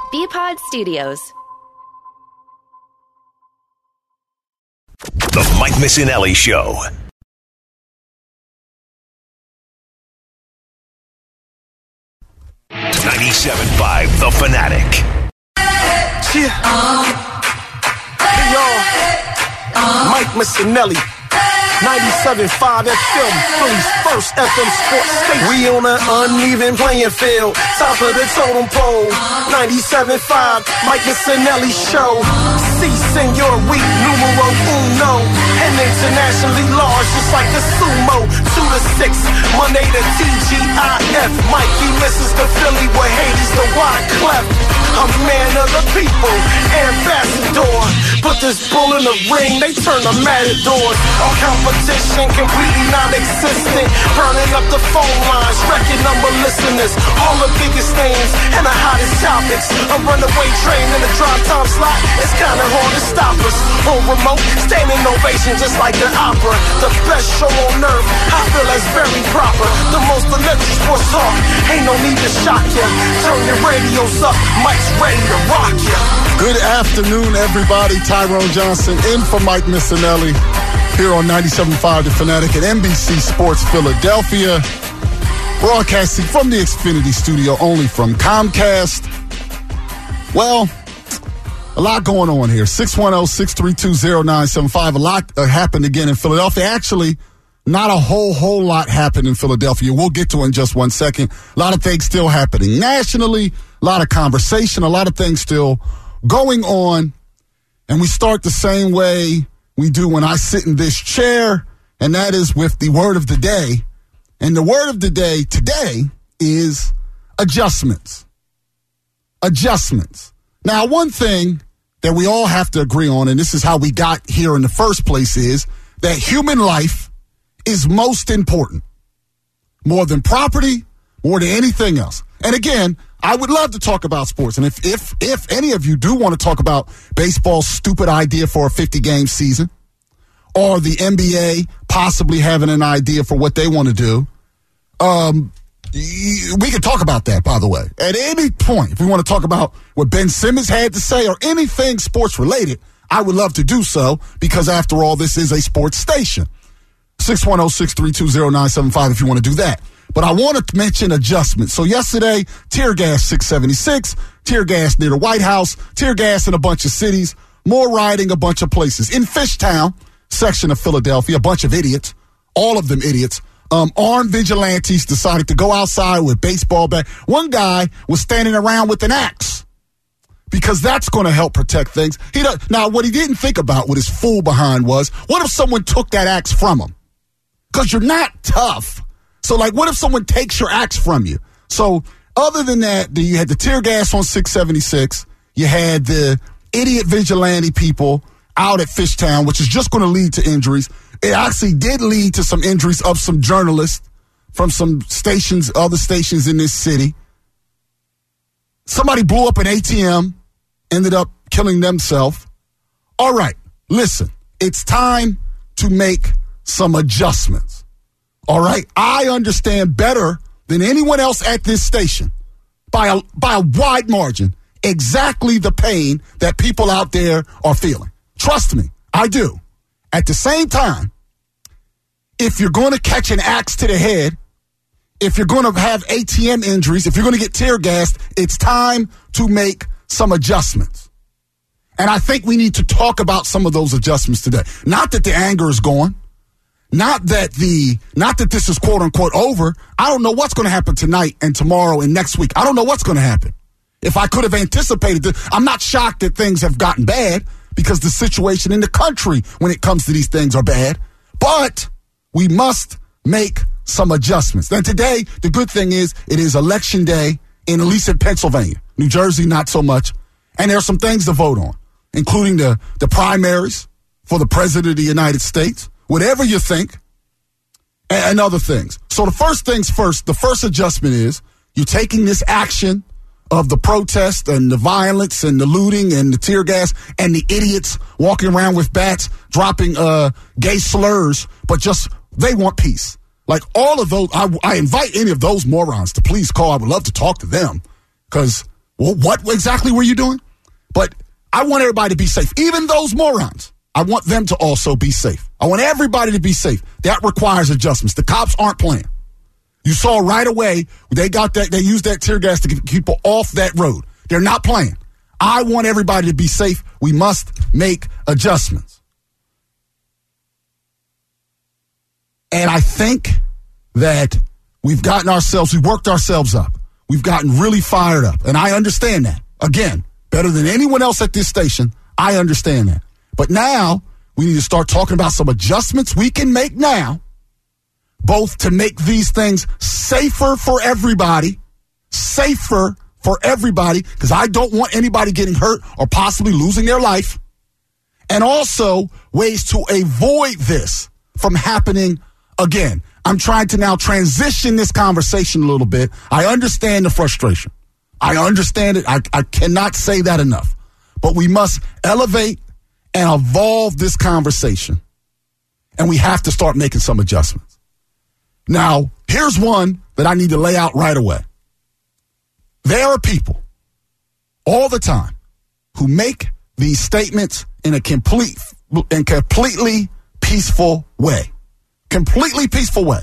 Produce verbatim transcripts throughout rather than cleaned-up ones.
B-Pod Studios. The Mike Missinelli Show. ninety-seven point five The Fanatic. Yeah. Hey, y'all. Mike Missinelli. ninety-seven point five F M, Philly's first F M sports station. We on an uneven playing field, top of the totem pole. ninety-seven point five, Mike Missinelli Show. Si, senor, we numero uno. And internationally large, just like the sumo. Two to six, Monday to T G I F. Mikey misses the Philly with Hades, the wide cleft. A man of the people, ambassador. Put this bull in the ring, they turn the matadors. All competition completely non-existent. Burning up the phone lines, wrecking number listeners. All the biggest names and the hottest topics. A runaway train in the drive time slot. It's kinda hard to stop us. On remote, standing ovation just like the opera. The best show on earth, I feel that's very proper. The most electric sports talk, ain't no need to shock ya. Turn your radios up, Mike's ready to rock ya. Good afternoon, everybody. Tyrone Johnson in for Mike Missinelli here on ninety-seven point five The Fanatic at N B C Sports Philadelphia. Broadcasting from the Xfinity studio, only from Comcast. Well, a lot going on here. six one zero, six three two, zero nine seven five. A lot uh, happened again in Philadelphia. Actually, not a whole, whole lot happened in Philadelphia. We'll get to it in just one second. A lot of things still happening nationally, a lot of conversation, a lot of things still going on. And we start the same way we do when I sit in this chair, and that is with the word of the day. And the word of the day today is adjustments. Adjustments. Now, one thing that we all have to agree on, and this is how we got here in the first place, is that human life is most important. More than property, more than anything else. And again, I would love to talk about sports. And if if if any of you do want to talk about baseball's stupid idea for a fifty-game season, or the N B A possibly having an idea for what they want to do, um, we can talk about that, by the way. At any point, if we want to talk about what Ben Simmons had to say or anything sports-related, I would love to do so because, after all, this is a sports station. six one zero, six three two, zero nine seven five if you want to do that. But I want to mention adjustments. So yesterday, tear gas six seventy-six, tear gas near the White House, tear gas in a bunch of cities, more rioting a bunch of places. In Fishtown, section of Philadelphia, a bunch of idiots, all of them idiots, um, armed vigilantes decided to go outside with baseball bat. One guy was standing around with an axe because that's going to help protect things. He does, now, what he didn't think about, what his fool behind was, what if someone took that axe from him? Because you're not tough. So, like, what if someone takes your axe from you? So, other than that, you had the tear gas on six seventy-six. You had the idiot vigilante people out at Fishtown, which is just going to lead to injuries. It actually did lead to some injuries of some journalists from some stations, other stations in this city. Somebody blew up an A T M, ended up killing themselves. All right, listen, it's time to make some adjustments. All right, I understand better than anyone else at this station by a, by a wide margin exactly the pain that people out there are feeling. Trust me, I do. At the same time, if you're going to catch an axe to the head, if you're going to have A T M injuries, if you're going to get tear gassed, it's time to make some adjustments. And I think we need to talk about some of those adjustments today. Not that the anger is gone. Not that the, not that this is quote unquote over. I don't know what's going to happen tonight and tomorrow and next week. I don't know what's going to happen. If I could have anticipated this, I'm not shocked that things have gotten bad because the situation in the country when it comes to these things are bad. But we must make some adjustments. Then today, the good thing is it is election day in, at least in Pennsylvania. New Jersey, not so much. And there are some things to vote on, including the, the primaries for the president of the United States. Whatever you think, and, and other things. So the first things first, the first adjustment is you're taking this action of the protest and the violence and the looting and the tear gas and the idiots walking around with bats, dropping uh, gay slurs, but just they want peace. Like all of those, I, I invite any of those morons to please call. I would love to talk to them because Well, what exactly were you doing? But I want everybody to be safe. Even those morons. I want them to also be safe. I want everybody to be safe. That requires adjustments. The cops aren't playing. You saw right away they got that. They used that tear gas to keep people off that road. They're not playing. I want everybody to be safe. We must make adjustments. And I think that we've gotten ourselves, we've worked ourselves up. We've gotten really fired up. And I understand that. Again, better than anyone else at this station, I understand that. But now we need to start talking about some adjustments we can make now, both to make these things safer for everybody, safer for everybody, because I don't want anybody getting hurt or possibly losing their life, and also ways to avoid this from happening again. I'm trying to now transition this conversation a little bit. I understand the frustration. I understand it. I, I cannot say that enough. But we must elevate and evolve this conversation. And we have to start making some adjustments. Now, here's one that I need to lay out right away. There are people all the time who make these statements in a complete and completely peaceful way. Completely peaceful way.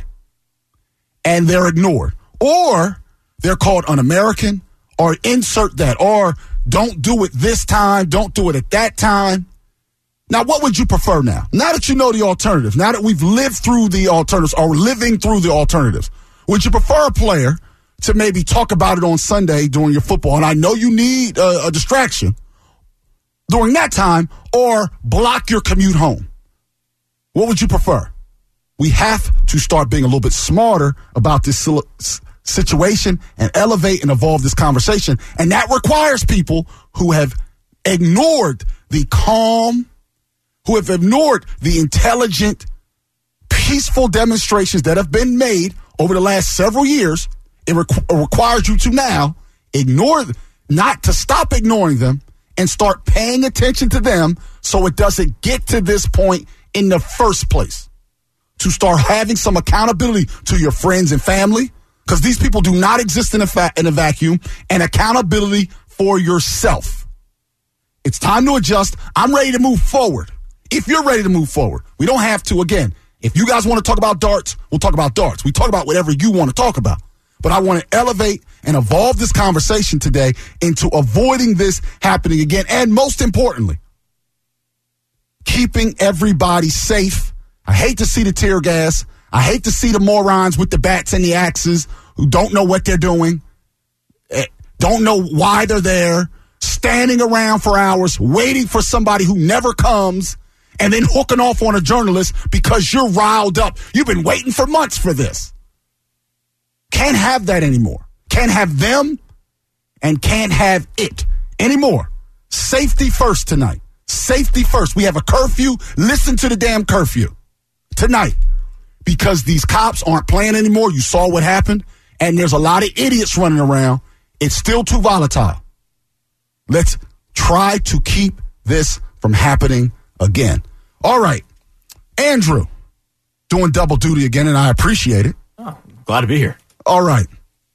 And they're ignored. Or they're called un-American, or insert that, or don't do it this time, don't do it at that time. Now, what would you prefer now? Now that you know the alternatives, now that we've lived through the alternatives or living through the alternatives, would you prefer a player to maybe talk about it on Sunday during your football? And I know you need a, a distraction during that time, or block your commute home. What would you prefer? We have to start being a little bit smarter about this situation and elevate and evolve this conversation. And that requires people who have ignored the calm, who have ignored the intelligent, peaceful demonstrations that have been made over the last several years. It, requ- it requires you to now ignore, not to stop ignoring them and start paying attention to them so it doesn't get to this point in the first place. To start having some accountability to your friends and family, because these people do not exist in a, fa- in a vacuum, and accountability for yourself. It's time to adjust. I'm ready to move forward. If you're ready to move forward, we don't have to. Again, if you guys want to talk about darts, we'll talk about darts. We talk about whatever you want to talk about. But I want to elevate and evolve this conversation today into avoiding this happening again. And most importantly, keeping everybody safe. I hate to see the tear gas. I hate to see the morons with the bats and the axes who don't know what they're doing, don't know why they're there, standing around for hours, waiting for somebody who never comes, and then hooking off on a journalist because you're riled up. You've been waiting for months for this. Can't have that anymore. Can't have them and can't have it anymore. Safety first tonight. Safety first. We have a curfew. Listen to the damn curfew tonight, because these cops aren't playing anymore. You saw what happened, and there's a lot of idiots running around. It's still too volatile. Let's try to keep this from happening again. All right. Andrew, doing double duty again, and I appreciate it. Oh, glad to be here. All right.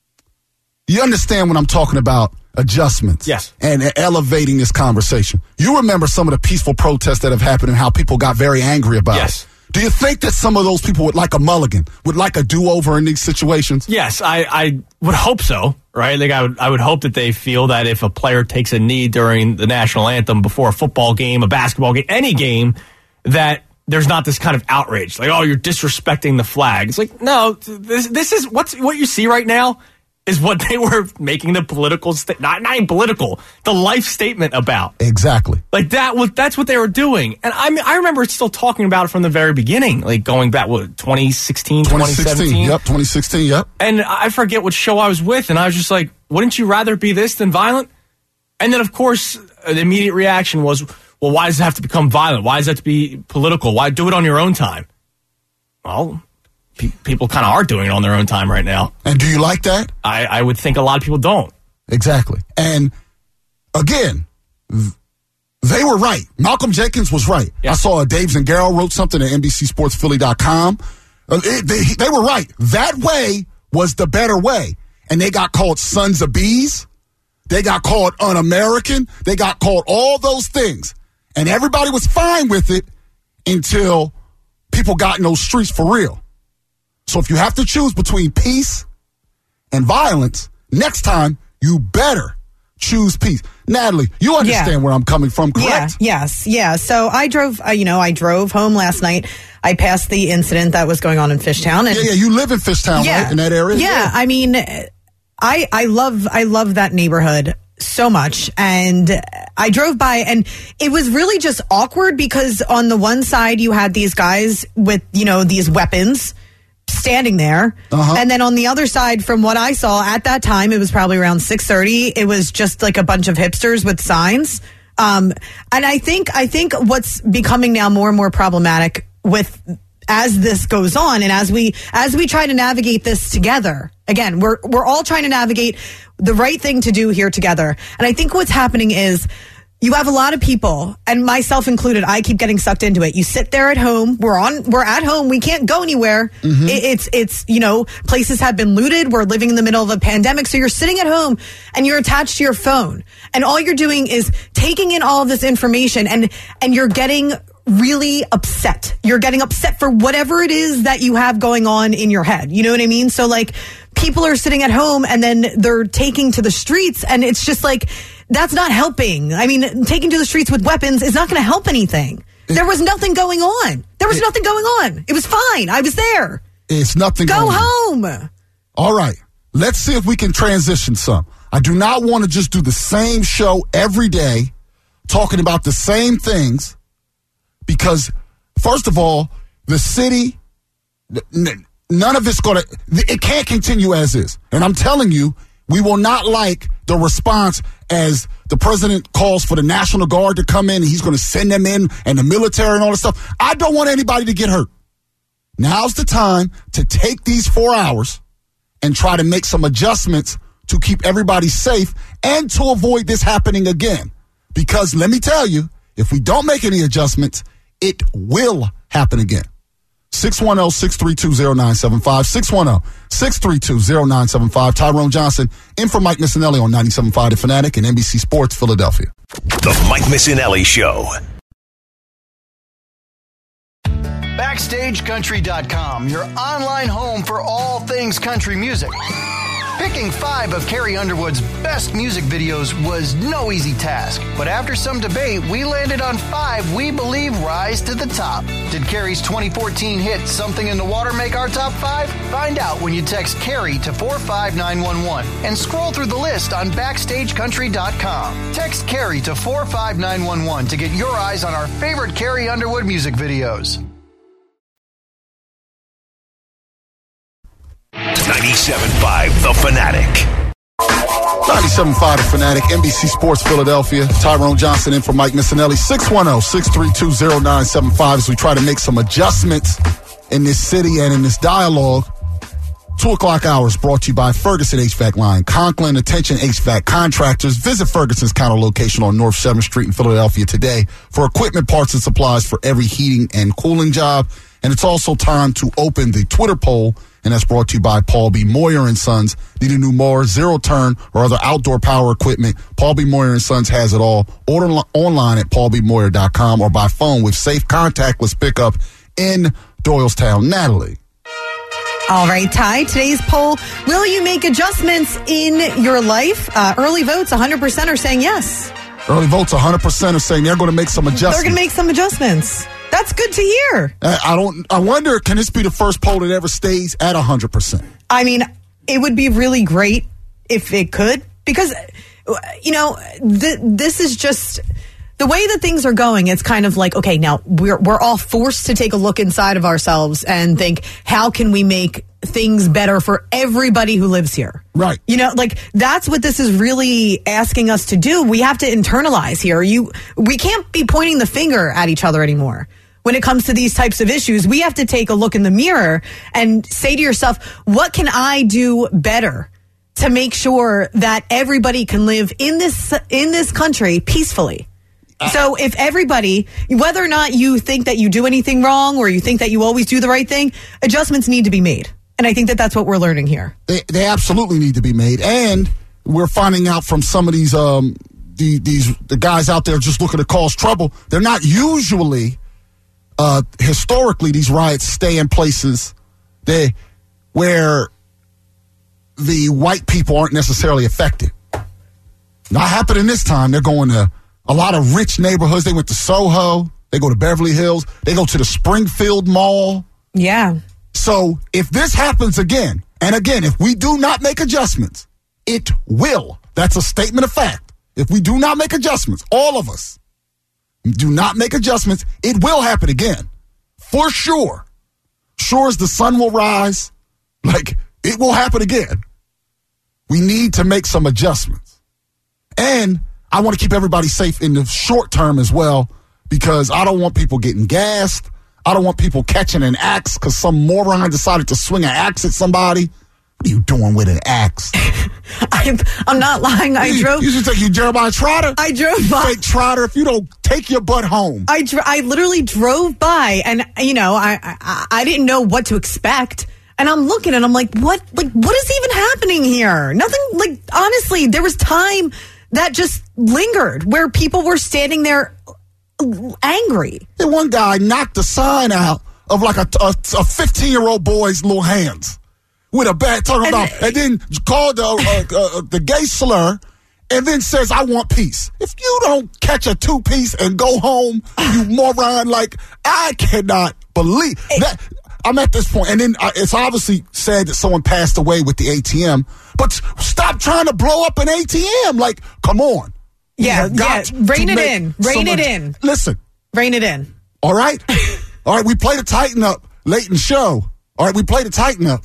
You understand when I'm talking about adjustments. Yes. And elevating this conversation. You remember some of the peaceful protests that have happened and how people got very angry about yes. it. Do you think that some of those people would like a mulligan, would like a do-over in these situations? Yes, I, I would hope so, right? Like I would I would hope that they feel that if a player takes a knee during the national anthem before a football game, a basketball game, any game, that there's not this kind of outrage. Like, oh, you're disrespecting the flag. It's like, no, this this is what's what you see right now is what they were making the political sta- not not even political, the life statement about. Exactly. Like that was that's what they were doing. And I mean, I remember still talking about it from the very beginning, like going back what twenty sixteen, twenty seventeen. Yep, twenty sixteen, yep. And I forget what show I was with, and I was just like, wouldn't you rather be this than violent? And then of course, the immediate reaction was, well, why does it have to become violent? Why does it have to be political? Why do it on your own time? Well, people kind of are doing it on their own time right now. And do you like that? I, I would think a lot of people don't. Exactly. And again, they were right. Malcolm Jenkins was right. Yeah. I saw Dave Zangaro wrote something at N B C Sports Philly dot com. Uh, it, they, they were right. That way was the better way. And they got called sons of bees. They got called un-American. They got called all those things. And everybody was fine with it until people got in those streets for real. So if you have to choose between peace and violence, next time you better choose peace. Natalie, you understand yeah. where I'm coming from, correct? Yeah, yes, yeah. So I drove, uh, you know, I drove home last night. I passed the incident that was going on in Fishtown. And yeah, yeah, you live in Fishtown, yeah, right? In that area? Yeah, yeah, I mean, I I love I love that neighborhood so much. And I drove by and it was really just awkward because on the one side you had these guys with, you know, these weapons standing there. Uh-huh. And then on the other side, from what I saw at that time, it was probably around six thirty. It was just like a bunch of hipsters with signs. Um, and I think, I think what's becoming now more and more problematic with, as this goes on and as we, as we try to navigate this together, again, we're, we're all trying to navigate the right thing to do here together. And I think what's happening is, you have a lot of people, and myself included, I keep getting sucked into it. You sit there at home. We're on, we're at home. We can't go anywhere. Mm-hmm. It, it's, it's, you know, places have been looted. We're living in the middle of a pandemic. So you're sitting at home and you're attached to your phone. And all you're doing is taking in all of this information and, and you're getting really upset. You're getting upset for whatever it is that you have going on in your head. You know what I mean? So like people are sitting at home and then they're taking to the streets and it's just like, that's not helping. I mean, taking to the streets with weapons is not going to help anything. It, there was nothing going on. There was it, nothing going on. It was fine. I was there. It's nothing Go going home. On. All right. Let's see if we can transition some. I do not want to just do the same show every day, talking about the same things, because, first of all, the city, n- none of it's going to, it can't continue as is. And I'm telling you, we will not like the response as the president calls for the National Guard to come in and he's going to send them in and the military and all this stuff. I don't want anybody to get hurt. Now's the time to take these four hours and try to make some adjustments to keep everybody safe and to avoid this happening again. Because let me tell you, if we don't make any adjustments, it will happen again. six one zero, six three two, zero nine seven five, six one zero, six three two, zero nine seven five. Tyrone Johnson, in for Mike Missinelli on ninety-seven point five The Fanatic and N B C Sports Philadelphia. The Mike Missinelli Show. Backstage Country dot com, your online home for all things country music. Picking five of Carrie Underwood's best music videos was no easy task, but after some debate, we landed on five we believe rise to the top. Did Carrie's twenty fourteen hit Something in the Water make our top five? Find out when you text Carrie to four five nine one one and scroll through the list on Backstage Country dot com. Text Carrie to four five nine one one to get your eyes on our favorite Carrie Underwood music videos. ninety-seven point five The Fanatic. ninety-seven point five The Fanatic, N B C Sports Philadelphia. Tyrone Johnson in for Mike Missinelli. six one zero, six three two, zero nine seven five as we try to make some adjustments in this city and in this dialogue. Two o'clock hours brought to you by Ferguson H V A C Line. Conklin, attention H V A C contractors. Visit Ferguson's counter location on North seventh Street in Philadelphia today for equipment, parts, and supplies for every heating and cooling job. And it's also time to open the Twitter poll, and that's brought to you by Paul B. Moyer and Sons. Need a new mower, zero turn, or other outdoor power equipment? Paul B. Moyer and Sons has it all. Order lo- online at paul b moyer dot com or by phone with safe contactless pickup in Doylestown. Natalie. All right, Ty, today's poll, will you make adjustments in your life? Uh, early votes, one hundred percent are saying yes. Early votes, one hundred percent are saying they're going to make some adjustments. They're going to make some adjustments. That's good to hear. I don't. I wonder, can this be the first poll that ever stays at one hundred percent? I mean, it would be really great if it could, because, you know, th- this is just the way that things are going. It's kind of like, okay, now we're we're all forced to take a look inside of ourselves and think, how can we make things better for everybody who lives here? Right. You know, like that's what this is really asking us to do. We have to internalize here. You, we can't be pointing the finger at each other anymore. When it comes to these types of issues, we have to take a look in the mirror and say to yourself, what can I do better to make sure that everybody can live in this in this country peacefully? Uh, so if everybody, whether or not you think that you do anything wrong or you think that you always do the right thing, adjustments need to be made. And I think that that's what we're learning here. They, they absolutely need to be made. And we're finding out from some of these um, the, these the guys out there just looking to cause trouble. They're not usually, uh, historically, these riots stay in places they where the white people aren't necessarily affected. Not happening this time. They're going to a lot of rich neighborhoods. They went to Soho. They go to Beverly Hills. They go to the Springfield Mall. Yeah. So if this happens again, and again, if we do not make adjustments, it will. That's a statement of fact. If we do not make adjustments, all of us do not make adjustments, it will happen again. For sure. Sure as the sun will rise, like it will happen again. We need to make some adjustments. And I want to keep everybody safe in the short term as well, because I don't want people getting gassed. I don't want people catching an axe because some moron decided to swing an axe at somebody. What are you doing with an axe? I'm, I'm not lying. I you, drove. You should take you, Jeremiah Trotter. I drove by. Fake Trotter, if you don't take your butt home. I, dr- I literally drove by, and, you know, I, I I didn't know what to expect. And I'm looking and I'm like, what? Like, what is even happening here? Nothing. Like, honestly, there was time that just lingered where people were standing there angry. And one guy knocked the sign out of like a a fifteen-year-old boy's little hands with a bat, talking and, about, and then called the, uh, uh, the gay slur, and then says, I want peace. If you don't catch a two-piece and go home, you moron, like, I cannot believe that. I'm at this point, and then uh, it's obviously said that someone passed away with the A T M, but stop trying to blow up an A T M. Like, come on. Yeah, yeah. Rein it in. Rein it in. Listen. Rein it in. All right? All right, we play the Tighten Up late in the show. All right, we play the Tighten Up.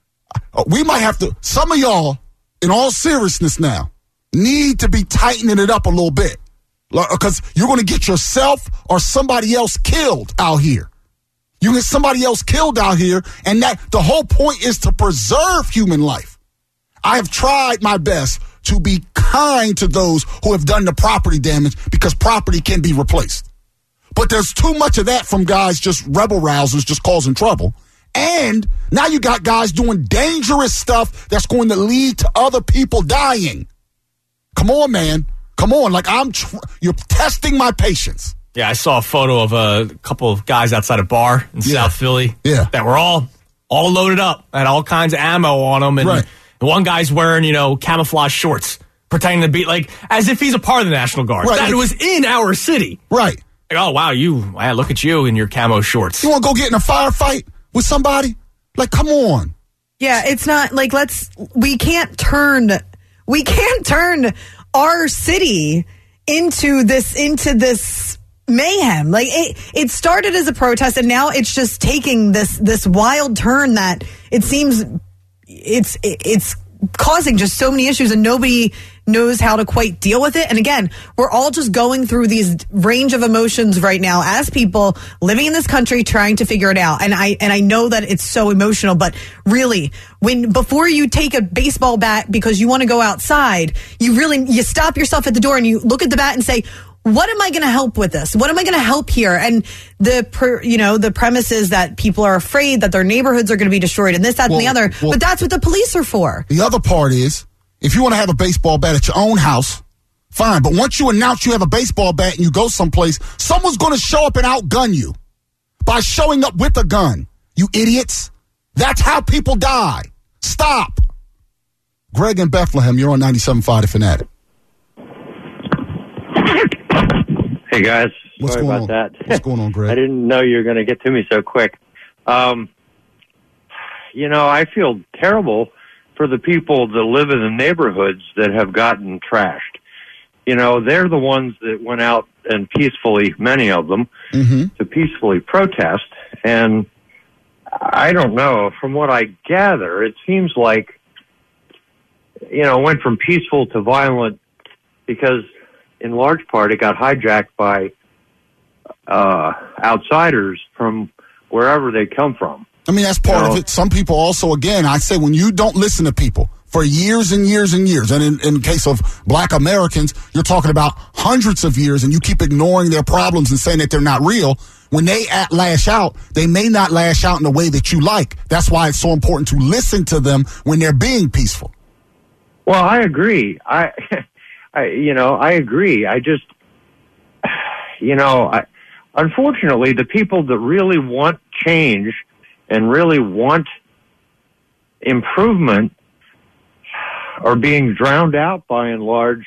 We might have to, some of y'all, in all seriousness now, need to be tightening it up a little bit. Because you're going to get yourself or somebody else killed out here. You get somebody else killed out here, and that the whole point is to preserve human life. I have tried my best to be kind to those who have done the property damage because property can be replaced. But there's too much of that from guys just rebel rousers just causing trouble. And now you got guys doing dangerous stuff that's going to lead to other people dying. Come on, man. Come on. Like, I'm, tr- you're testing my patience. Yeah, I saw a photo of a couple of guys outside a bar in Yeah. South Philly Yeah. that were all all loaded up, had all kinds of ammo on them, and Right. one guy's wearing, you know, camouflage shorts, pretending to be like as if he's a part of the National Guard. Right. That was in our city. Right. Like, oh wow, you wow, look at you in your camo shorts. You want to go get in a firefight with somebody? Like, come on. Yeah, it's not like let's. We can't turn. We can't turn our city into this into this mayhem. Like it, it started as a protest, and now it's just taking this this wild turn that it seems it's it's causing just so many issues, and nobody knows how to quite deal with it. And again, we're all just going through these range of emotions right now as people living in this country trying to figure it out. And I and I know that it's so emotional, but really, when before you take a baseball bat because you want to go outside, you really you stop yourself at the door and you look at the bat and say, what am I going to help with this? What am I going to help here? And the, per, you know, the premise is that people are afraid that their neighborhoods are going to be destroyed and this, that, Well, and the other. well- But that's what the police are for. The other part is, if you want to have a baseball bat at your own house, fine. But once you announce you have a baseball bat and you go someplace, someone's going to show up and outgun you by showing up with a gun. You idiots. That's how people die. Stop. Greg in Bethlehem, you're on ninety-seven point five The Fanatic. Hey guys, What's sorry going about on? that. What's going on, Greg? I didn't know you were going to get to me so quick. Um, you know, I feel terrible for the people that live in the neighborhoods that have gotten trashed. You know, they're the ones that went out and peacefully, many of them, Mm-hmm. to peacefully protest. And I don't know, from what I gather, it seems like, you know, it went from peaceful to violent because in large part it got hijacked by uh, outsiders from wherever they come from. I mean, that's part You know? of it. Some people also, again, I say when you don't listen to people for years and years and years, and in, in the case of black Americans, you're talking about hundreds of years, and you keep ignoring their problems and saying that they're not real. When they at, lash out, they may not lash out in the way that you like. That's why it's so important to listen to them when they're being peaceful. Well, I agree. I, I, you know, I agree. I just, you know, I, unfortunately, the people that really want change and really want improvement are being drowned out by and large,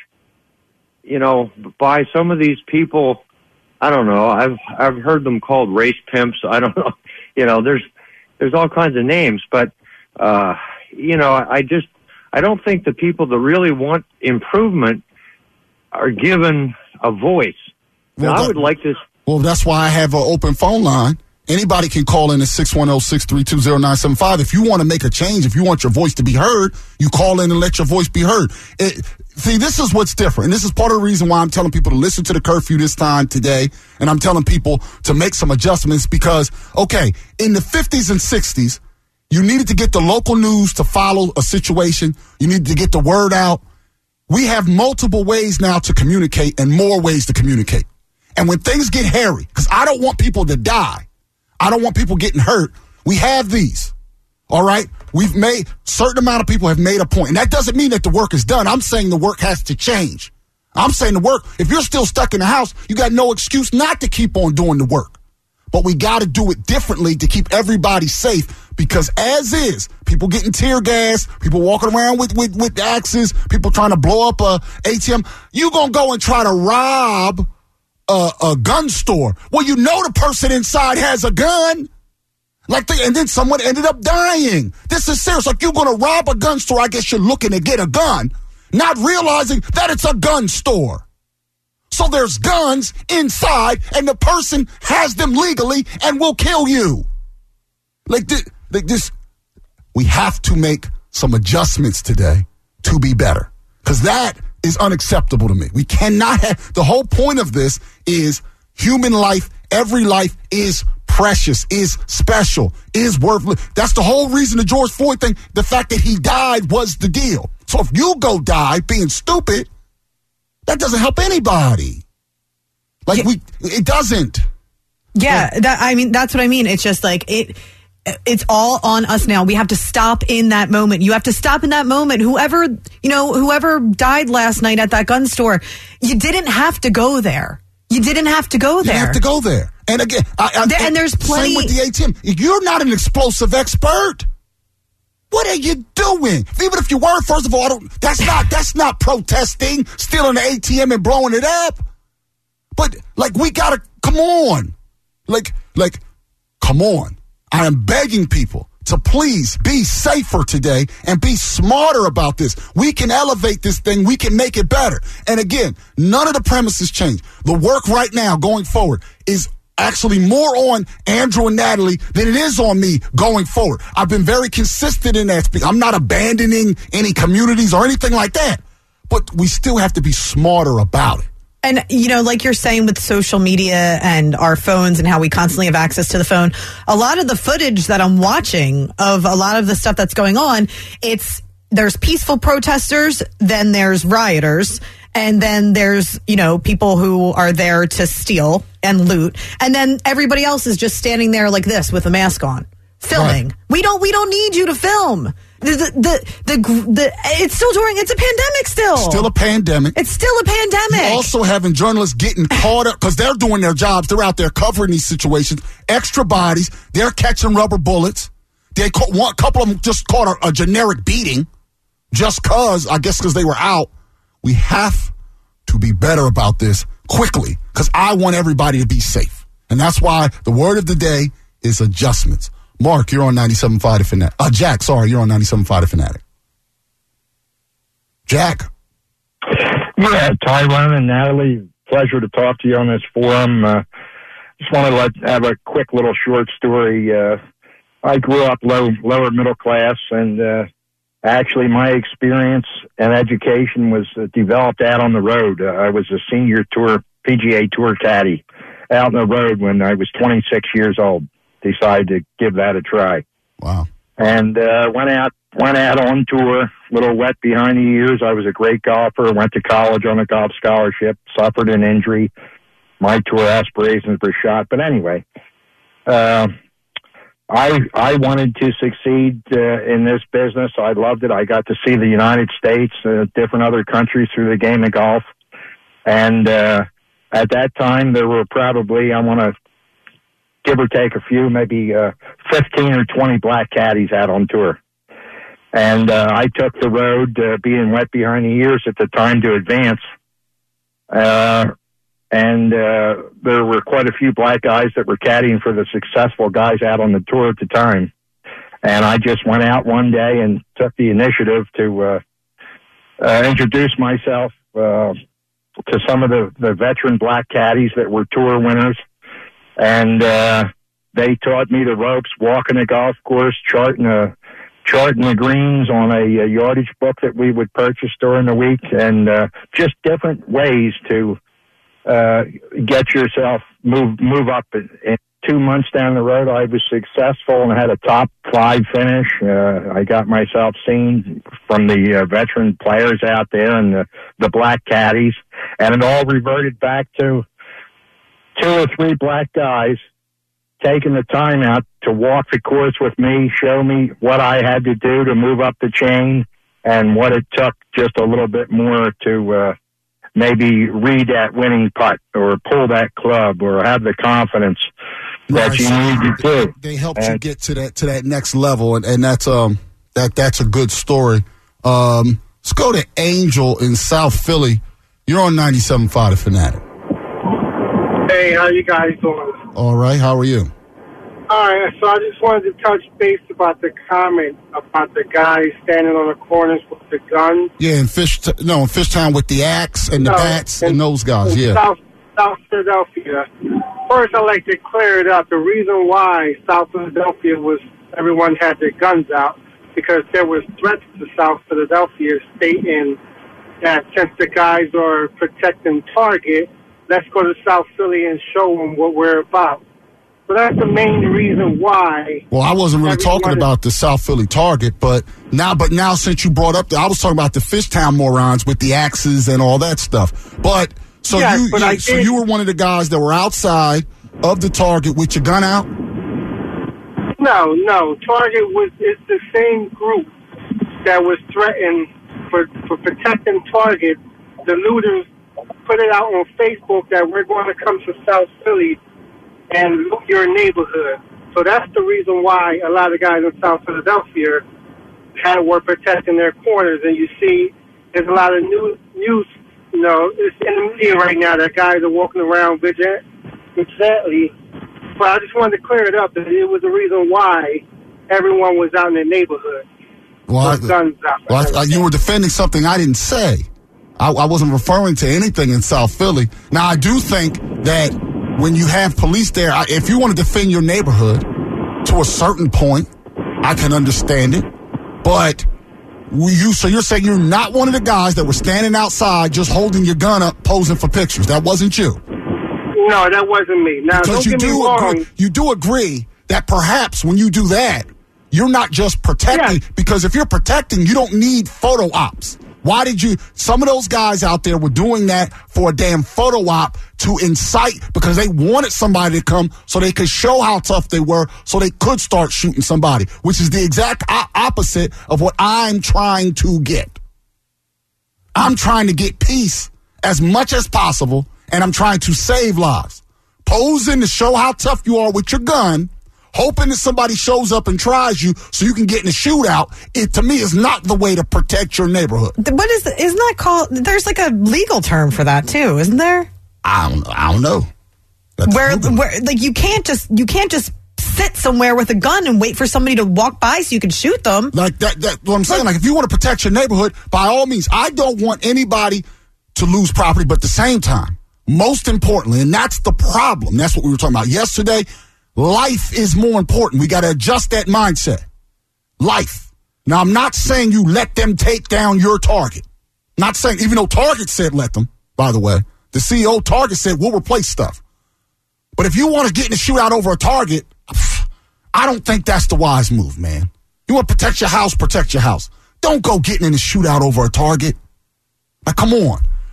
you know, by some of these people. I don't know. I've I've heard them called race pimps. I don't know. You know, there's there's all kinds of names, but uh, you know, I just I don't think the people that really want improvement are given a voice. Well, now, that, I would like to. Well, that's why I have an open phone line. Anybody can call in at six one zero, six three two, zero nine seven five. If you want to make a change, if you want your voice to be heard, you call in and let your voice be heard. It, see, this is what's different. And this is part of the reason why I'm telling people to listen to the curfew this time today. And I'm telling people to make some adjustments because, okay, in the fifties and sixties, you needed to get the local news to follow a situation. You needed to get the word out. We have multiple ways now to communicate and more ways to communicate. And when things get hairy, because I don't want people to die, I don't want people getting hurt. We have these, all right? We've made, certain amount of people have made a point. And that doesn't mean that the work is done. I'm saying the work has to change. I'm saying the work, if you're still stuck in the house, you got no excuse not to keep on doing the work. But we got to do it differently to keep everybody safe because as is, people getting tear gas, people walking around with, with, with axes, people trying to blow up a A T M. You going to go and try to rob A, a gun store. Well, you know the person inside has a gun. Like, the, and then someone ended up dying. This is serious. Like, you're going to rob a gun store, I guess you're looking to get a gun, not realizing that it's a gun store. So there's guns inside, and the person has them legally and will kill you. Like, this, like this, we have to make some adjustments today to be better. Because that is unacceptable to me. We cannot have, the whole point of this is human life, every life is precious, is special, is worth, that's the whole reason the George Floyd thing, the fact that he died was the deal. So if you go die being stupid, that doesn't help anybody. Like yeah. we, it doesn't. Yeah, like, that, I mean, that's what I mean. It's just like, it, it's all on us now. We have to stop in that moment. You have to stop in that moment. Whoever, you know, whoever died last night at that gun store, you didn't have to go there. You didn't have to go there. You have to go there. And again, I, I, there, and there's plenty. Same with the A T M. You're not an explosive expert. What are you doing? Even if you were, first of all, I don't, that's not that's not protesting, stealing the A T M and blowing it up. But like, we gotta come on, like like, come on. I am begging people to please be safer today and be smarter about this. We can elevate this thing. We can make it better. And again, none of the premises change. The work right now going forward is actually more on Andrew and Natalie than it is on me going forward. I've been very consistent in that. I'm not abandoning any communities or anything like that. But we still have to be smarter about it. And, you know, like you're saying with social media and our phones and how we constantly have access to the phone, a lot of the footage that I'm watching of a lot of the stuff that's going on, it's there's peaceful protesters, then there's rioters, and then there's, you know, people who are there to steal and loot. And then everybody else is just standing there like this with a mask on, filming. Right. We don't we don't need you to film. The, the, the, the, the, it's still during, it's a pandemic still. Still a pandemic. It's still a pandemic. You're also having journalists getting caught up because they're doing their jobs. They're out there covering these situations. Extra bodies. They're catching rubber bullets. They caught one, couple of them just caught a, a generic beating just cause, I guess because they were out. We have to be better about this quickly because I want everybody to be safe. And that's why the word of the day is adjustments. Mark, you're on ninety-seven point five The Fanatic. Uh, Jack, sorry, you're on ninety-seven point five The Fanatic. Jack. Yeah, Tyrone and Natalie, pleasure to talk to you on this forum. Uh, just wanted to let, have a quick little short story. Uh, I grew up low, lower middle class, and uh, actually my experience and education was uh, developed out on the road. Uh, I was a senior tour P G A Tour caddy out on the road when I was twenty-six years old. Decided to give that a try. Wow. And uh, went out went out on tour, a little wet behind the ears. I was a great golfer, went to college on a golf scholarship, suffered an injury. My tour aspirations were shot. But anyway, uh, I I wanted to succeed uh, in this business. I loved it. I got to see the United States, uh, different other countries through the game of golf. And uh, at that time, there were probably, I want to give or take a few, maybe uh, fifteen or twenty black caddies out on tour. And uh, I took the road, uh, being wet behind the ears at the time, to advance. Uh, and uh, there were quite a few black guys that were caddying for the successful guys out on the tour at the time. And I just went out one day and took the initiative to uh, uh, introduce myself uh, to some of the, the veteran black caddies that were tour winners. And uh, they taught me the ropes, walking a golf course, charting a charting the greens on a, a yardage book that we would purchase during the week, and uh, just different ways to uh, get yourself move move up. And two months down the road, I was successful and had a top five finish. Uh, I got myself seen from the uh, veteran players out there and the, the black caddies, and it all reverted back to two or three black guys taking the time out to walk the course with me, show me what I had to do to move up the chain, and what it took just a little bit more to uh, maybe read that winning putt or pull that club or have the confidence that right, you so need to do. They helped and, you get to that to that next level, and, and that's um that that's a good story. Um, let's go to Angel in South Philly. You're on ninety-seven point five The Fanatic. Hey, how you guys doing? All right, how are you? All right, so I just wanted to touch base about the comment about the guys standing on the corners with the guns. Yeah, in Fish, no, in Fishtown with the axe and the no, bats in, and those guys. in Yeah. South, South Philadelphia. First, I'd like to clear it up. The reason why South Philadelphia was everyone had their guns out because there was threats to South Philadelphia, stating that since the guys are protecting Target, let's go to South Philly and show them what we're about. So that's the main reason why. Well, I wasn't really talking is, about the South Philly Target, but now, but now since you brought up, the, I was talking about the Fishtown morons with the axes and all that stuff. But so yes, you, but you I so did, you were one of the guys that were outside of the Target with your gun out. No, no. Target was it's the same group that was threatened for for protecting Target. The looters put it out on Facebook that we're going to come to South Philly and loot your neighborhood. So that's the reason why a lot of guys in South Philadelphia had were protecting their corners. And you see, there's a lot of news, news you know, it's in the media right now that guys are walking around vigilant, vigilantly. But I just wanted to clear it up that it was the reason why everyone was out in their neighborhood. Well, I, guns out. well I, you were defending something I didn't say. I, I wasn't referring to anything in South Philly. Now, I do think that when you have police there, I, if you want to defend your neighborhood to a certain point, I can understand it. But you, so you're saying you're not one of the guys that were standing outside just holding your gun up, posing for pictures. That wasn't you. No, that wasn't me. Now, because don't you get do me wrong. agree, you do agree that perhaps when you do that, you're not just protecting. Yes. Because if you're protecting, you don't need photo ops. Why did you, some of those guys out there were doing that for a damn photo op to incite, because they wanted somebody to come so they could show how tough they were so they could start shooting somebody, which is the exact o- opposite of what I'm trying to get. I'm trying to get peace as much as possible, and I'm trying to save lives. Posing to show how tough you are with your gun, hoping that somebody shows up and tries you so you can get in a shootout, it to me is not the way to protect your neighborhood. What is, isn't that called, there's like a legal term for that too, isn't there? I don't, I don't know. That's where, where, like you can't just, you can't just sit somewhere with a gun and wait for somebody to walk by so you can shoot them. Like that, that what I'm saying, like if you want to protect your neighborhood, by all means, I don't want anybody to lose property, but at the same time, most importantly, and that's the problem, that's what we were talking about yesterday, life is more important. We got to adjust that mindset. Life. Now, I'm not saying you let them take down your Target. Not saying, even though Target said let them, by the way, the C E O Target said we'll replace stuff. But if you want to get in a shootout over a Target, I don't think that's the wise move, man. You want to protect your house, protect your house. Don't go getting in a shootout over a Target. Like, come on.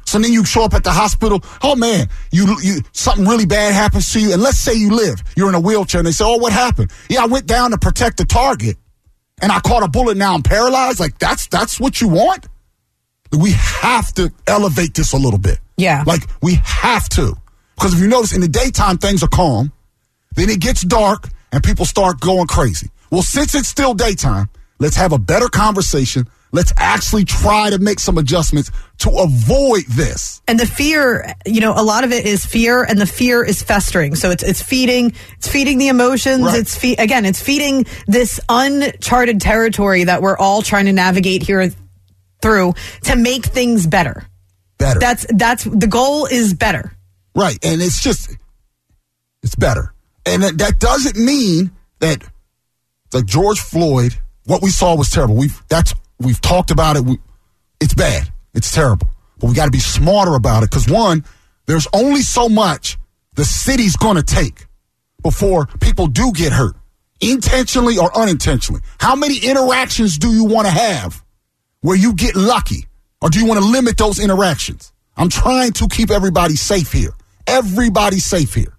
So then you show up at the hospital. Oh, man, you, you something really bad happens to you. And let's say you live. You're in a wheelchair. And they say, oh, what happened? Yeah, I went down to protect the target, and I caught a bullet. Now I'm paralyzed. Like, that's that's what you want? We have to elevate this a little bit. Yeah. Like, we have to. Because if you notice, in the daytime, things are calm. Then it gets dark, and people start going crazy. Well, since it's still daytime, let's have a better conversation. Let's actually try to make some adjustments to avoid this. And the fear, you know, a lot of it is fear, and the fear is festering. So it's it's feeding, it's feeding the emotions. Right. It's fe- again, it's feeding this uncharted territory that we're all trying to navigate here through to make things better. Better. That's that's the goal is better. Right, and it's just it's better, and that, that doesn't mean that like George Floyd, what we saw was terrible. We've that's. We've talked about it. We, it's bad. It's terrible. But we got to be smarter about it because, one, there's only so much the city's going to take before people do get hurt, intentionally or unintentionally. How many interactions do you want to have where you get lucky, or do you want to limit those interactions? I'm trying to keep everybody safe here. Everybody safe here.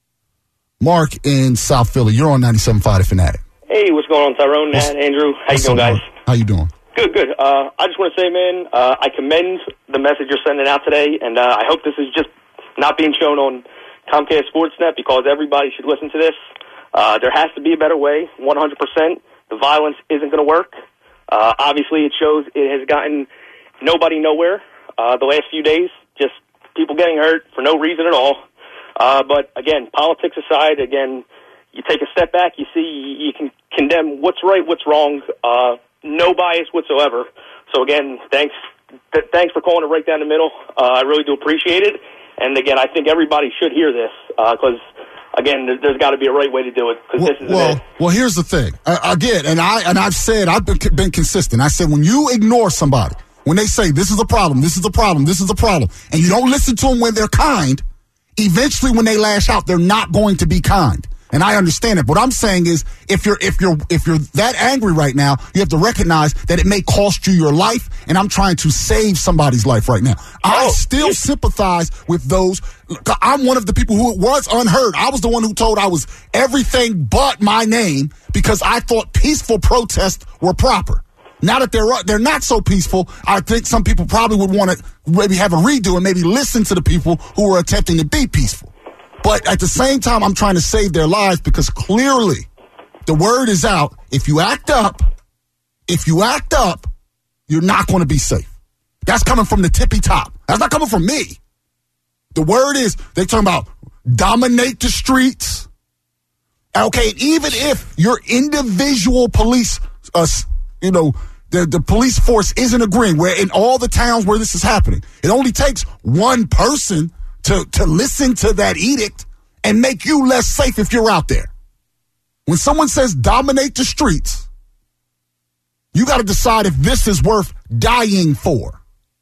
Mark in South Philly, you're on ninety-seven point five The Fanatic. Hey, what's going on, Tyrone, Nat, Andrew? How you doing, guys? Mark? How you doing? Good, good. Uh, I just want to say, man, uh, I commend the message you're sending out today, and uh, I hope this is just not being shown on Comcast Sportsnet because everybody should listen to this. Uh, there has to be a better way, one hundred percent. The violence isn't going to work. Uh, obviously, it shows it has gotten nobody nowhere uh, the last few days, just people getting hurt for no reason at all. Uh, but, again, politics aside, again, you take a step back, you see, you can condemn what's right, what's wrong, uh, no bias whatsoever. So, again, thanks th- thanks for calling it right down the middle. Uh, I really do appreciate it. And, again, I think everybody should hear this because, uh, again, there, there's got to be a right way to do it. Well, this is well, well, here's the thing. Uh, again, and, I, and I've said, I've been, been consistent. I said when you ignore somebody, when they say this is a problem, this is a problem, this is a problem, and you don't listen to them when they're kind, eventually when they lash out, they're not going to be kind. And I understand it. What I'm saying is, if you're if you're if you're that angry right now, you have to recognize that it may cost you your life. And I'm trying to save somebody's life right now. I still sympathize with those. I'm one of the people who was unheard. I was the one who told I was everything but my name because I thought peaceful protests were proper. Now that they're they're not so peaceful, I think some people probably would want to maybe have a redo and maybe listen to the people who are attempting to be peaceful. But at the same time, I'm trying to save their lives because clearly the word is out. If you act up, if you act up, you're not going to be safe. That's coming from the tippy top. That's not coming from me. The word is, they're talking about dominate the streets. Okay, even if your individual police, uh, you know, the, the police force isn't agreeing, where in all the towns where this is happening, it only takes one person to, to listen to that edict and make you less safe if you're out there. When someone says dominate the streets, you got to decide if this is worth dying for.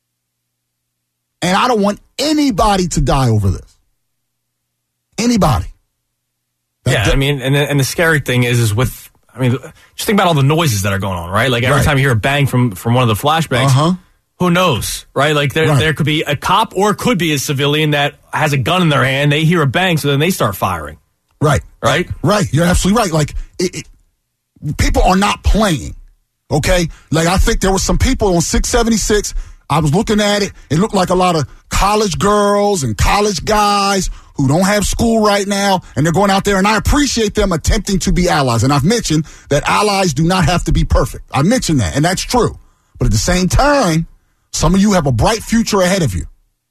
And I don't want anybody to die over this. Anybody. That, yeah, that, I mean, and and the scary thing is, is with, I mean, just think about all the noises that are going on, right? Like every right. time you hear a bang from, from one of the flashbangs, uh-huh. who knows, right? Like there, right. there could be a cop or it could be a civilian that has a gun in their hand. They hear a bang, so then they start firing. Right. Right? Right. You're absolutely right. Like, it, it, people are not playing, okay? Like, I think there were some people on six seventy-six. I was looking at it. It looked like a lot of college girls and college guys who don't have school right now, and they're going out there, and I appreciate them attempting to be allies. And I've mentioned that allies do not have to be perfect. I mentioned that, and that's true. But at the same time, some of you have a bright future ahead of you.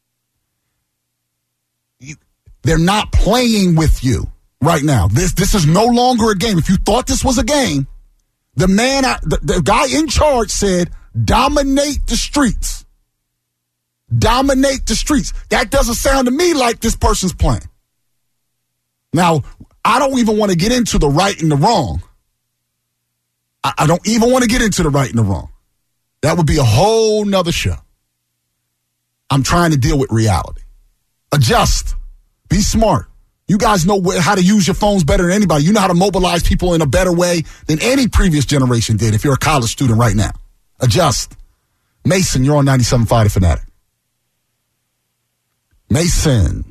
you they're not playing with you right now. This this is no longer a game. If you thought this was a game, the man, the, the guy in charge said, dominate the streets. Dominate the streets. That doesn't sound to me like this person's playing. Now, I don't even want to get into the right and the wrong. I, I don't even want to get into the right and the wrong. That would be a whole nother show. I'm trying to deal with reality. Adjust. Be smart. You guys know wh- how to use your phones better than anybody. You know how to mobilize people in a better way than any previous generation did if you're a college student right now. Adjust. Mason, you're on ninety-seven point five The Fanatic. Mason.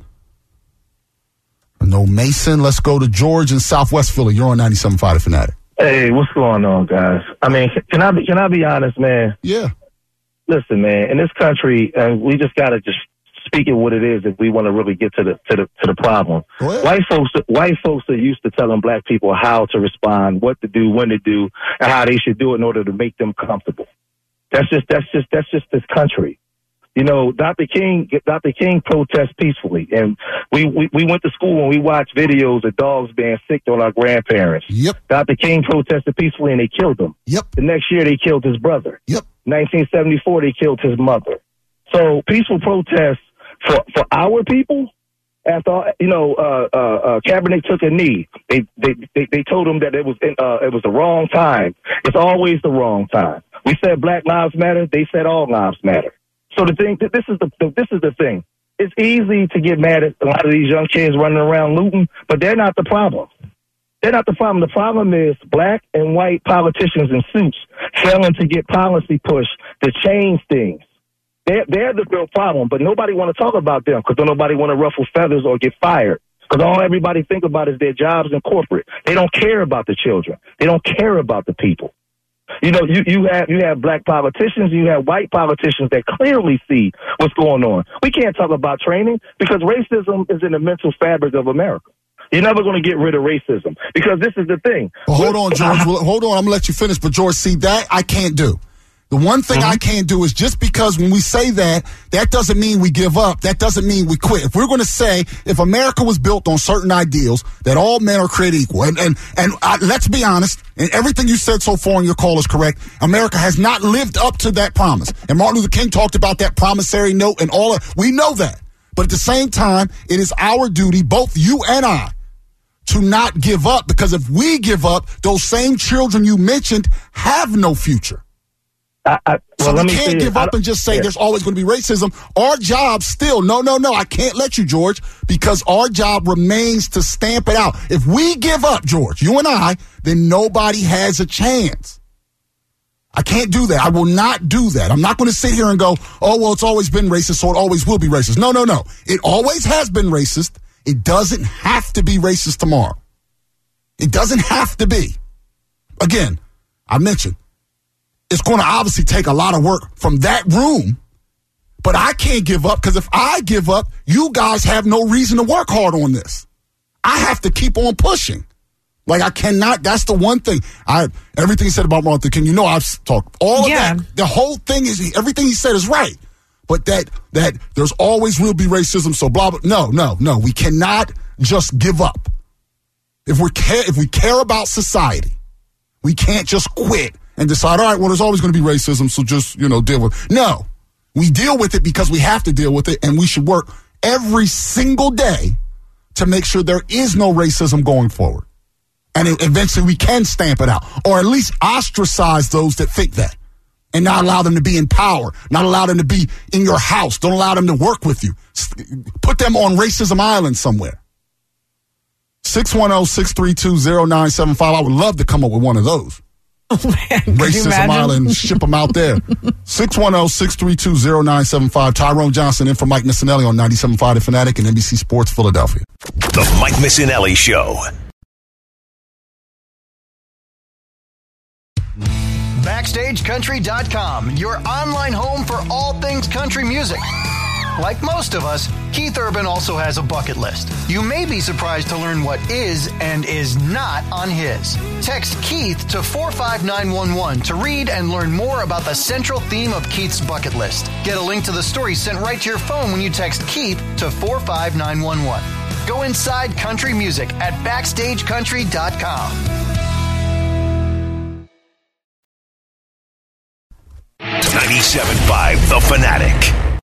No Mason. Let's go to George in Southwest Philly. You're on ninety-seven point five The Fanatic. Hey, what's going on, guys? I mean, can I be, can I be honest, man? Yeah. Listen, man, in this country, uh, we just got to just speak it what it is if we want to really get to the to the to the problem. White folks, white folks are used to telling black people how to respond, what to do, when to do, and how they should do it in order to make them comfortable. That's just that's just that's just this country. You know, Doctor King, Doctor King protests peacefully, and we, we, we went to school and we watched videos of dogs being sick on our grandparents. Yep. Doctor King protested peacefully and they killed him. Yep. The next year they killed his brother. Yep. nineteen seventy-four they killed his mother. So peaceful protests for for our people. After all, you know, uh, uh, uh, Kaepernick took a knee. They they they, they told him that it was uh, it was the wrong time. It's always the wrong time. We said Black Lives Matter. They said all lives matter. So the thing, this is the, the this is the thing. It's easy to get mad at a lot of these young kids running around looting, but they're not the problem. They're not the problem. The problem is black and white politicians in suits failing to get policy pushed to change things. They're, they're the real problem, but nobody want to talk about them because nobody want to ruffle feathers or get fired. Because all everybody think about is their jobs in corporate. They don't care about the children. They don't care about the people. You know, you, you have you have black politicians, you have white politicians that clearly see what's going on. We can't talk about training because racism is in the mental fabric of America. You're never going to get rid of racism because this is the thing. Well, hold on, George. Well, hold on. I'm going to let you finish. But, George, see, that I can't do. The one thing mm-hmm. I can't do is just because when we say that, that doesn't mean we give up. That doesn't mean we quit. If we're going to say if America was built on certain ideals that all men are created equal, and and, and uh, let's be honest, and everything you said so far in your call is correct, America has not lived up to that promise. And Martin Luther King talked about that promissory note and all of, we know that. But at the same time, it is our duty, both you and I, to not give up, because if we give up, those same children you mentioned have no future. I, I, well, so let we me can't give up and just say yeah. there's always going to be racism. Our job still, no, no, no, I can't let you, George, because our job remains to stamp it out. If we give up, George, you and I, then nobody has a chance. I can't do that. I will not do that. I'm not going to sit here and go, oh, well, it's always been racist, so it always will be racist. No, no, no. It always has been racist. It doesn't have to be racist tomorrow. It doesn't have to be. Again, I mentioned, it's going to obviously take a lot of work from that room, but I can't give up because if I give up, you guys have no reason to work hard on this. I have to keep on pushing. Like I cannot, that's the one thing. I everything he said about Martin Luther King, you know I've talked. All yeah. of that, the whole thing is, everything he said is right. But that, that there's always will be racism, so blah, blah. No, no, no. We cannot just give up. If we care, if we care about society, we can't just quit and decide, all right, well, there's always going to be racism, so just, you know, deal with it. No, we deal with it because we have to deal with it, and we should work every single day to make sure there is no racism going forward. And it, eventually we can stamp it out, or at least ostracize those that think that, and not allow them to be in power, not allow them to be in your house, don't allow them to work with you. Put them on Racism Island somewhere. six one zero, six three two, zero nine seven five. I would love to come up with one of those. Oh, man, Racism Island, ship them out there. six one zero, six three two, zero nine seven five. Tyrone Johnson in for Mike Missinelli on ninety-seven point five The Fanatic and N B C Sports Philadelphia. The Mike Missinelli Show. Backstage Country dot com, your online home for all things country music. Like most of us, Keith Urban also has a bucket list. You may be surprised to learn what is and is not on his. Text Keith to four five nine one one to read and learn more about the central theme of Keith's bucket list. Get a link to the story sent right to your phone when you text Keith to four five nine one one. Go inside country music at Backstage Country dot com. ninety-seven point five The Fanatic.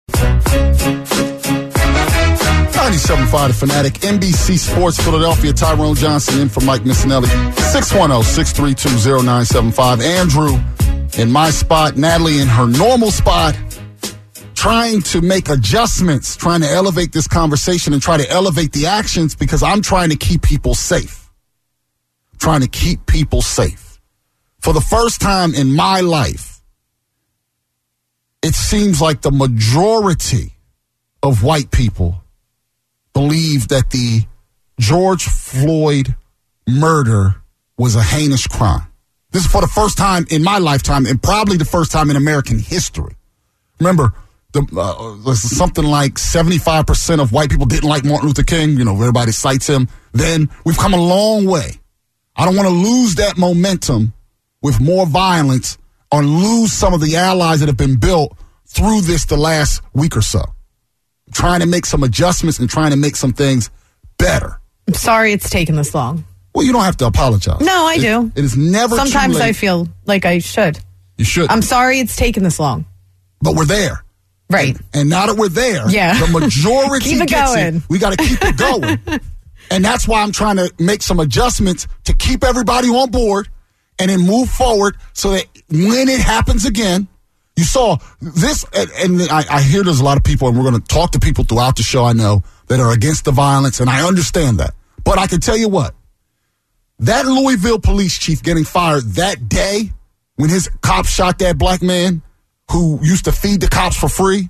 ninety-seven point five The Fanatic, N B C Sports Philadelphia. Tyrone Johnson in for Mike Missinelli. six one zero, six three two, zero nine seven five. Andrew in my spot, Natalie in her normal spot, trying to make adjustments, trying to elevate this conversation and try to elevate the actions because I'm trying to keep people safe. Trying to keep people safe. For the first time in my life, it seems like the majority of white people believe that the George Floyd murder was a heinous crime. This is for the first time in my lifetime and probably the first time in American history. Remember, the, uh, something like seventy-five percent of white people didn't like Martin Luther King. You know, everybody cites him. Then we've come a long way. I don't want to lose that momentum with more violence or lose some of the allies that have been built through this the last week or so. Trying to make some adjustments and trying to make some things better. I'm sorry it's taken this long. Well, you don't have to apologize. No, I it, do. It is never Sometimes too late. I feel like I should. You should. I'm sorry it's taken this long. But we're there. Right. And, and now that we're there, yeah. the majority keep it gets going. it. We got to keep it going. And that's why I'm trying to make some adjustments to keep everybody on board and then move forward so that when it happens again, you saw this, and, and I, I hear there's a lot of people, and we're going to talk to people throughout the show, I know, that are against the violence, and I understand that. But I can tell you what, that Louisville police chief getting fired that day when his cops shot that black man who used to feed the cops for free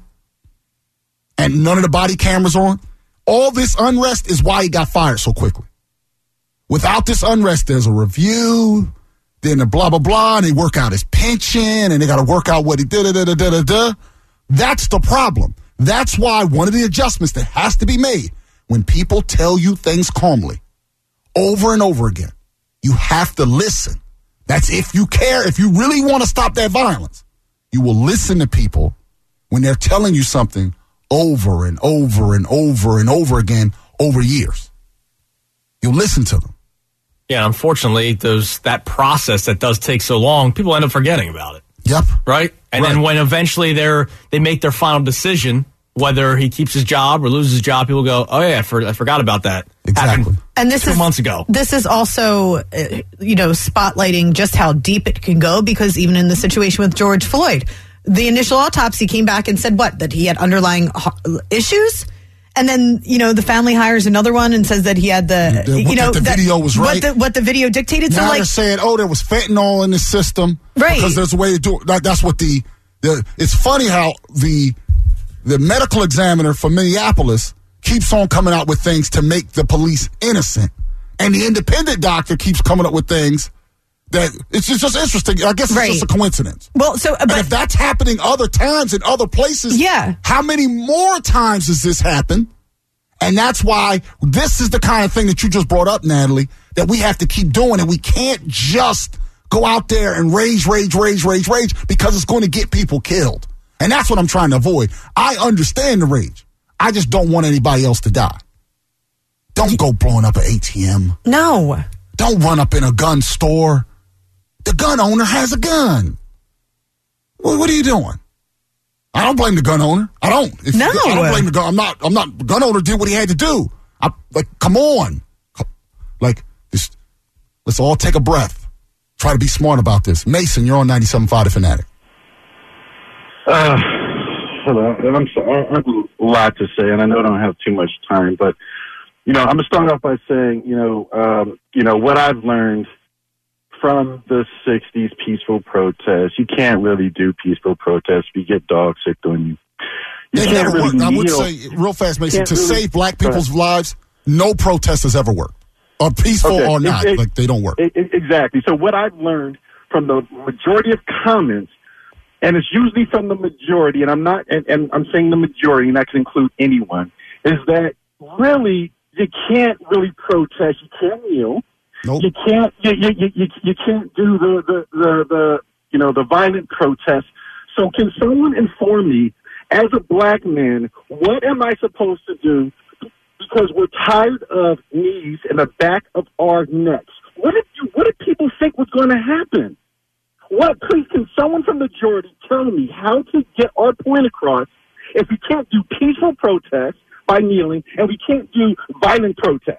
and none of the body cameras on, all this unrest is why he got fired so quickly. Without this unrest, there's a review, then a blah, blah, blah, and they work out his pension, and they got to work out what he did, da, da, da, da, da. That's the problem. That's why one of the adjustments that has to be made when people tell you things calmly over and over again, you have to listen. That's if you care, if you really want to stop that violence, you will listen to people when they're telling you something over and over and over and over again over years. You'll listen to them. Yeah, unfortunately, those that process that does take so long, people end up forgetting about it. Yep. Right? And right. then when eventually they're they make their final decision, whether he keeps his job or loses his job, people go, oh, yeah, I, for, I forgot about that. Exactly. Happened and this two is, months ago. This is also, uh, you know, spotlighting just how deep it can go, because even in the situation with George Floyd, the initial autopsy came back and said what? That he had underlying issues? And then, you know, the family hires another one and says that he had the, the you know, the that, video was right. What the, what the video dictated. Now so, like, they're saying, oh, there was fentanyl in the system. Right. Because there's a way to do it. That, that's what the, the, it's funny how the, the medical examiner for Minneapolis keeps on coming out with things to make the police innocent. And the independent doctor keeps coming up with things that it's just, just interesting. I guess it's right. just a coincidence. Well, so but, and if that's happening other times in other places, yeah. how many more times does this happen? And that's why this is the kind of thing that you just brought up, Natalie, that we have to keep doing. And we can't just go out there and rage, rage, rage, rage, rage, because it's going to get people killed. And that's what I'm trying to avoid. I understand the rage. I just don't want anybody else to die. Don't go blowing up an A T M. No. Don't run up in a gun store. The gun owner has a gun. Well, what are you doing? I don't blame the gun owner. I don't. If, no. I don't blame the gun. I'm not, I'm not, the gun owner did what he had to do. I, like, come on. Like, this, let's all take a breath. Try to be smart about this. Mason, you're on ninety-seven point five The Fanatic. Uh, hello. I'm sorry. I have a lot to say, and I know I don't have too much time, but, you know, I'm going to start off by saying, you know, um, you know, what I've learned from the sixties peaceful protests, you can't really do peaceful protests if you get dog sick on you. You it can't never really worked. I would kneel. say, real fast, Mason, to really, save black people's lives, no protest has ever worked. Or peaceful okay. or not, it, it, like they don't work. It, it, exactly. So what I've learned from the majority of comments, and it's usually from the majority, and I'm not, and, and I'm saying the majority, and that can include anyone, is that really you can't really protest. You can't kneel. Nope. You can't. You, you, you, you can't do the, the, the, the you know the violent protest. So can someone inform me, as a black man, what am I supposed to do? Because we're tired of knees in the back of our necks. What did you, what did people think was going to happen? What? Please, can someone from the majority tell me how to get our point across if we can't do peaceful protests by kneeling and we can't do violent protests?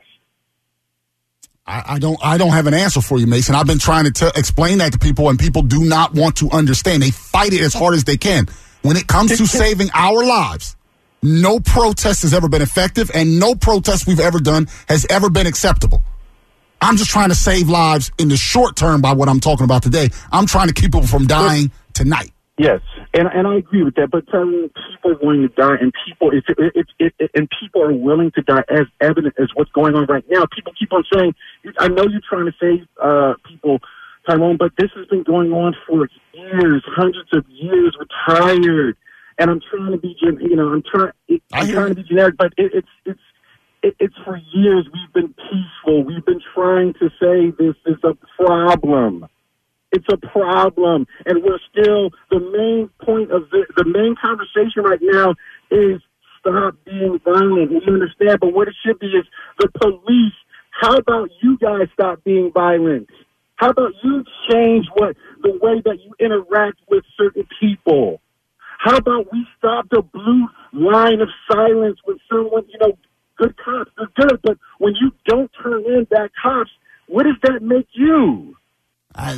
I, I don't. I don't have an answer for you, Mason. I've been trying to t- explain that to people, and people do not want to understand. They fight it as hard as they can. When it comes to saving our lives, no protest has ever been effective, and no protest we've ever done has ever been acceptable. I'm just trying to save lives in the short term by what I'm talking about today. I'm trying to keep people from dying tonight. Yes, and and I agree with that. But telling people are going to die, and people, if if, if, if and people are willing to die, as evident as what's going on right now. People keep on saying, "I know you're trying to save uh, people, Tyrone, but this has been going on for years, hundreds of years. We're tired." And I'm trying to be, you know, I'm trying, I'm trying to be generic, but it, it's it's it, it's for years we've been peaceful. We've been trying to say this is a problem. It's a problem, and we're still, the main point of the, the main conversation right now is stop being violent. We understand, but what it should be is the police. How about you guys stop being violent? How about you change what the way that you interact with certain people? How about we stop the blue line of silence when someone, you know, good cops are good, but when you don't turn in bad cops, what does that make you? I...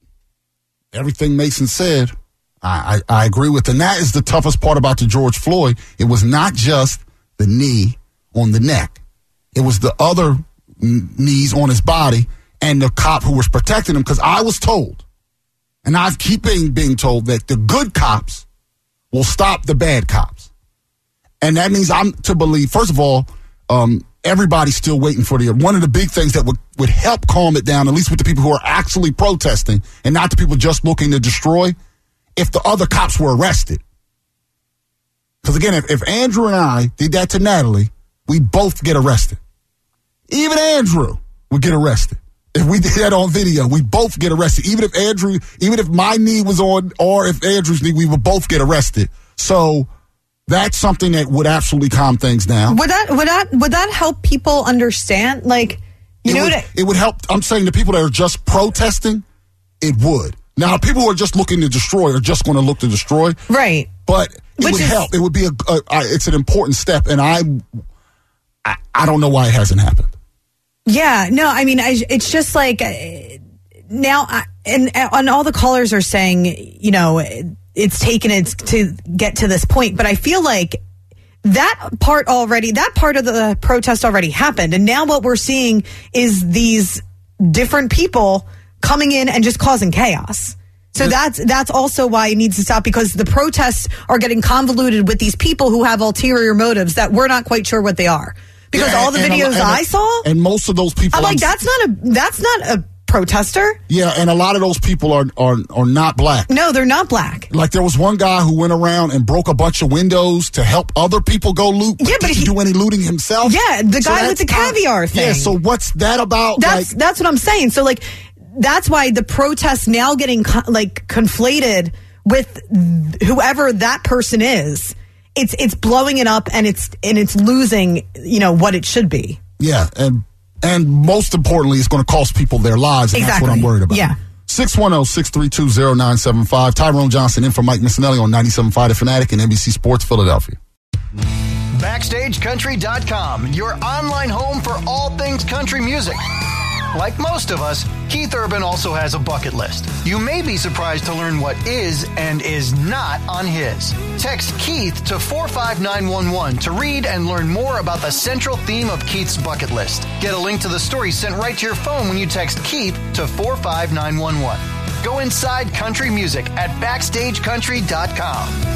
Everything Mason said, I, I, I agree with. And that is the toughest part about the George Floyd. It was not just the knee on the neck. It was the other n- knees on his body and the cop who was protecting him. Because I was told, and I keep being, being told, that the good cops will stop the bad cops. And that means I'm to believe, first of all, um, everybody's still waiting for the, one of the big things that would, would help calm it down, at least with the people who are actually protesting and not the people just looking to destroy, if the other cops were arrested. Because again, if, if Andrew and I did that to Natalie, we'd both get arrested. Even Andrew would get arrested. If we did that on video, we both get arrested. Even if Andrew, even if my knee was on, or if Andrew's knee, we would both get arrested. So that's something that would absolutely calm things down. Would that would that would that help people understand? Like, you it know, would, what I, it would help. I'm saying the people that are just protesting, it would. Now, people who are just looking to destroy are just going to look to destroy, right? But it Which would is, help. It would be a. a, a it's an important step, and I, I, I don't know why it hasn't happened. Yeah, no, I mean, I, it's just like uh, now, I, and, and all the callers are saying, you know, it's taken it to get to this point, but I feel like that part already, that part of the protest already happened. And now what we're seeing is these different people coming in and just causing chaos. So that's that's also why it needs to stop, because the protests are getting convoluted with these people who have ulterior motives that we're not quite sure what they are. Because yeah, all the and, videos and, and, I saw, and most of those people, I'm like, I'm, that's not a that's not a protester. Yeah, and a lot of those people are are are not black. No, they're not black. Like there was one guy who went around and broke a bunch of windows to help other people go loot. But yeah, but didn't he do any looting himself. Yeah, the so guy with the caviar not, thing. Yeah, so what's that about? That's like, that's what I'm saying. So like, that's why the protests now getting co- like conflated with whoever that person is. It's it's blowing it up, and it's and it's losing, you know, what it should be. Yeah, and and most importantly, it's going to cost people their lives, and exactly. that's what I'm worried about. Yeah. six one zero, six three two, zero nine seven five. Tyrone Johnson in for Mike Missinelli on ninety-seven point five The Fanatic and N B C Sports Philadelphia. Backstage Country dot com, your online home for all things country music. Like most of us, Keith Urban also has a bucket list. You may be surprised to learn what is and is not on his. Text Keith to four five nine one one to read and learn more about the central theme of Keith's bucket list. Get a link to the story sent right to your phone when you text Keith to four five nine one one. Go inside country music at Backstage Country dot com.